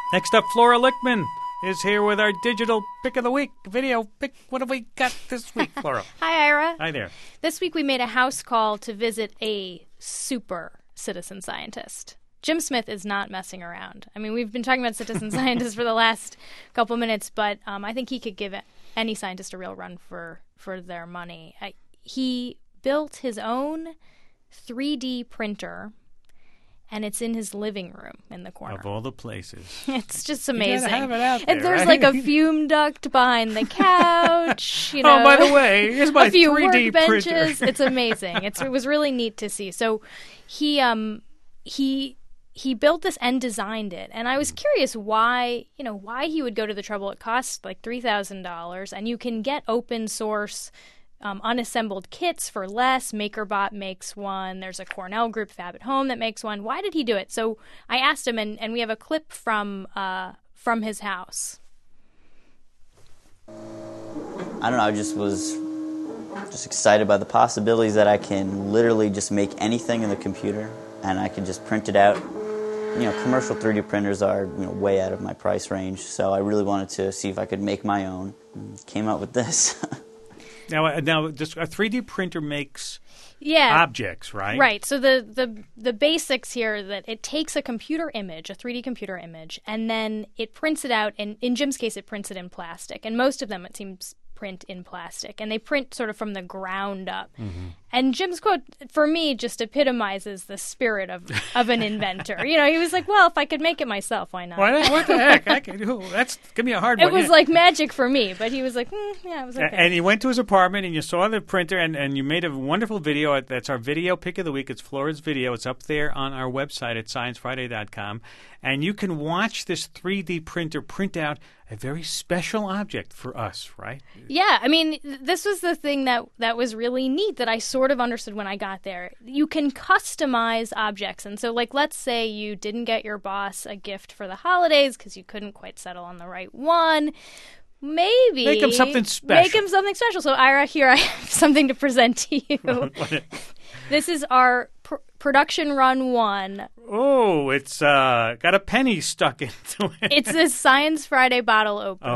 Next up, Flora Lichtman is here with our digital pick of the week video pick. What have we got this week, Flora? Hi, Ira. Hi there. This week we made a house call to visit a super citizen scientist. Jim Smith is not messing around. I mean, we've been talking about citizen scientists for the last couple minutes, but I think he could give any scientist a real run for their money. He built his own 3D printer, and it's in his living room in the corner. Of all the places. It's just amazing. You gotta have it out there, and there's right? like a fume duct behind the couch. You know, Oh, by the way, here's my a few 3D workbenches. printer. It's amazing. It was really neat to see. So he built this and designed it, and I was curious why he would go to the trouble. It costs like $3,000, and you can get open source unassembled kits for less. MakerBot makes one. There's a Cornell group, Fab at Home, that makes one. Why did he do it? So I asked him, and we have a clip from his house. I don't know. I just was excited by the possibilities that I can literally just make anything in the computer, and I can just print it out. Commercial 3D printers are way out of my price range, so I really wanted to see if I could make my own. And came up with this. Now, just a 3D printer makes objects, right? Right. So the basics here are that it takes a computer image, a 3D computer image, and then it prints it out. And in Jim's case, it prints it in plastic. And most of them, it seems, print in plastic. And they print sort of from the ground up. Mm-hmm. And Jim's quote, for me, just epitomizes the spirit of an inventor. He was like, well, if I could make it myself, why not? What the heck? That's give me a hard one. It was like magic for me, but he was like, yeah, it was okay. And you went to his apartment, and you saw the printer, and you made a wonderful video. That's our video pick of the week. It's Flora's video. It's up there on our website at sciencefriday.com. And you can watch this 3D printer print out a very special object for us, right? Yeah, I mean, this was the thing that was really neat that I sort of understood when I got there. You can customize objects. And so, like, let's say you didn't get your boss a gift for the holidays because you couldn't quite settle on the right one. Maybe make him something special. So, Ira, here I have something to present to you. This is our production run 1. Oh, it's got a penny stuck into it. It's this Science Friday bottle opener.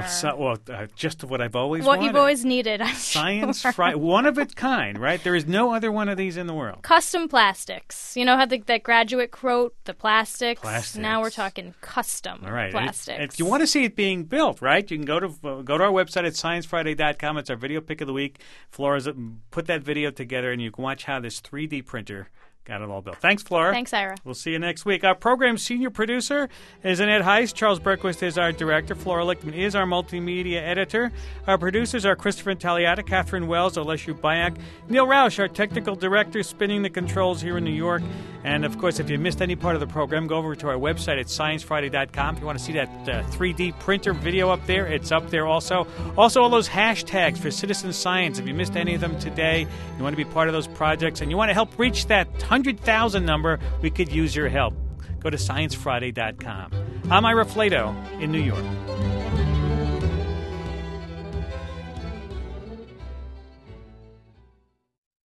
Just what I've always wanted. What you've always needed, I'm Science sure. Friday, one of its kind, right? There is no other one of these in the world. Custom plastics. You know how that graduate quote, the plastics? Now we're talking custom plastics. If you want to see it being built, right, you can go to our website at sciencefriday.com. It's our video pick of the week. Flora's put that video together, and you can watch how this 3D printer got it all built. Thanks, Flora. Thanks, Ira. We'll see you next week. Our program's senior producer is Annette Heiss. Charles Berquist is our director. Flora Lichtman is our multimedia editor. Our producers are Christopher Intagliata, Catherine Wells, Alessia Bayak, Neil Roush, our technical director, spinning the controls here in New York. And, of course, if you missed any part of the program, go over to our website at sciencefriday.com. If you want to see that 3D printer video up there, it's up there also. Also, all those hashtags for citizen science. If you missed any of them today, you want to be part of those projects, and you want to help reach that 100,000 number, we could use your help. Go to sciencefriday.com. I'm Ira Flato in New York.